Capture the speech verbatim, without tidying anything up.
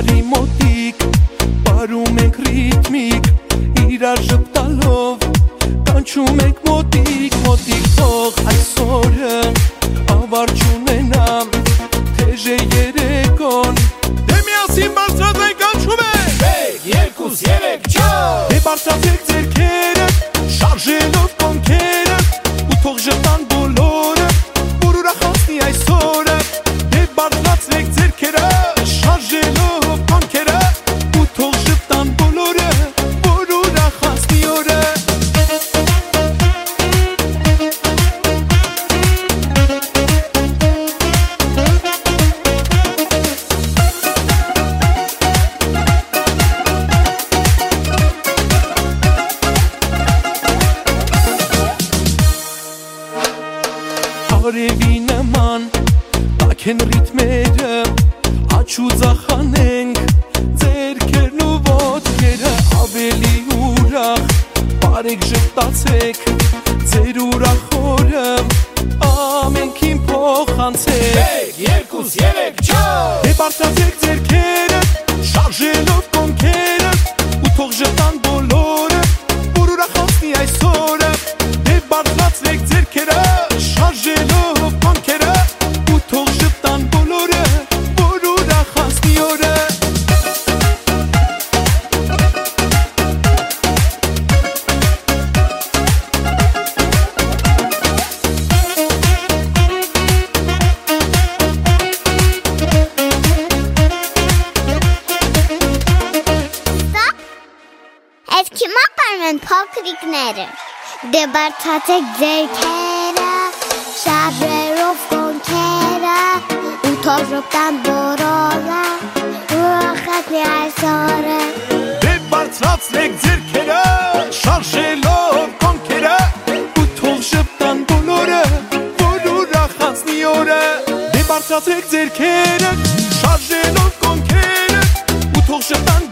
Աշխարհի մոտիկ Պարում ենք ռիթմիկ Իրար ժպտալով Կանչում ենք մոտիկ Մոտիկ թող այսօրը Ավար չունենամ Թեժ է երեկոն Դե միասին բարձրացեք կանչում ենք Մեկ, երկուս, երեք, չոր Դե բարձրացեք ձեռքերը Շարժելով կոնքերը Ու թող ժպտան բոլորը Որ ուրախացնի այսօրը Դե բարձրացեք ձեռքերը Շարժելով կոնքերը Ու թող ժպտան բոլորը Որ ուրախացնի օրը Արևի նման տաք են ռիթմերը Աչու ձախանենք ձերքերն ու ոտքերը Ավելի ուրախ բարեք ժպտացեք Ձեր ուրախ օրը ամենքին փոխանցեք Մեկ, երկուս, երեք, չոր Դե բարձրացեք ձերքերը շարժելով կոնքերը Ու թող ժպտան բոլորը որ ուրախացնի այսօրը Դե բարձրացեք ձերքերը Շարժելով կոնքերը Ու թող ժպտան բոլորը Որ ուրախացնի օրը Այս քիմա պարմեն փոքրիկները Դե բարձրացեք ձերքերը Շարժելով կոնքերը Ու թող ժպտան բոլորը Ուրախացնի այսօրը Դե բարձրացեք ձեռքերը Շարժելով կոնքերը Ու թող ժպտան բոլորը Որ ուրախացնի օրը Դե բարձրացեք ձեռքերը Շարժելով կոնքերը Ու թող ժպտան